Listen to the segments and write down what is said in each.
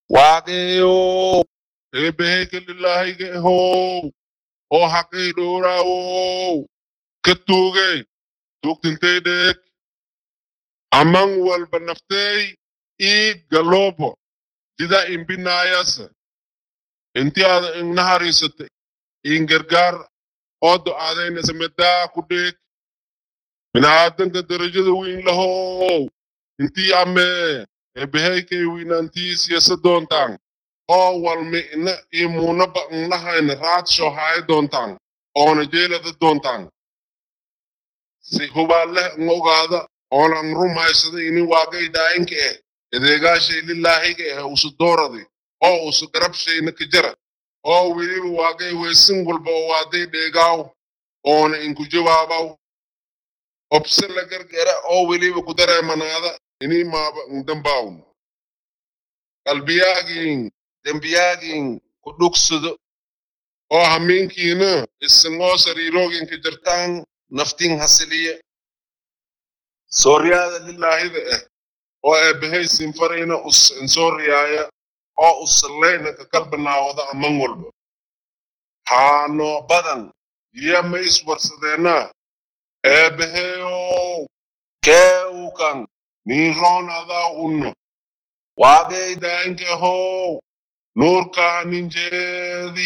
Wageyo, ebeheke lillahi ge ho, o hake dora o, ketuge, tuktintedek, amang wal banaftay, I galobo, dida imbinayas, inti ada ing naharisate, ing gergar, odo ada ina semeda kudek, minaadan ka darajada win laho, inti ame, ebeheke winanti siyasa dontang, o wal me ina imuna ba nglaha ina rat sho hai dontang, ona jela da dontang. Si huballe ngogada, ona ngrumaisada ini wagay daing ke, edegashe lillahi ke usudoradi, o usudarabshe ina kijara, o wili wagay wesin gulba wade degaw, ona inkujiwabaw, opsela gergera o wili kudara manada, ini maba ngdambawn. Kalbiyaging, dembiyaging, kuduksudo, o haminkina, isingo sarirogin kijartang, nafting hasiliya. Soryada lillahi de o ebehay sinfarina soryaya o usallayna ka kalbanawada amangolba. Hano badan, yama iswarsadena, ebehayo, keukan, ninronada unno. Wagay dainke ho, nurka ninjedi,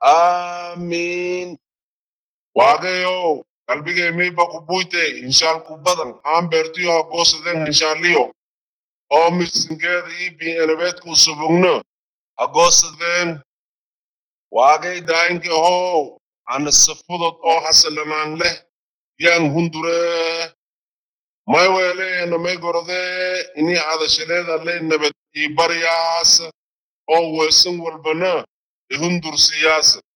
amin. Wagayo, kalbige may bakubuite, inshal kubadan, ambertiyo agosaden inshaliyo. O misingeri ibi elebet kusubungna, agosaden, wagay dainke ho, anasafudot o hasalanang leh, yang hundure, may wele na may gorode, ini ada sheleda le nabet ibariyas, o wesung walbana, ihundur siyasa.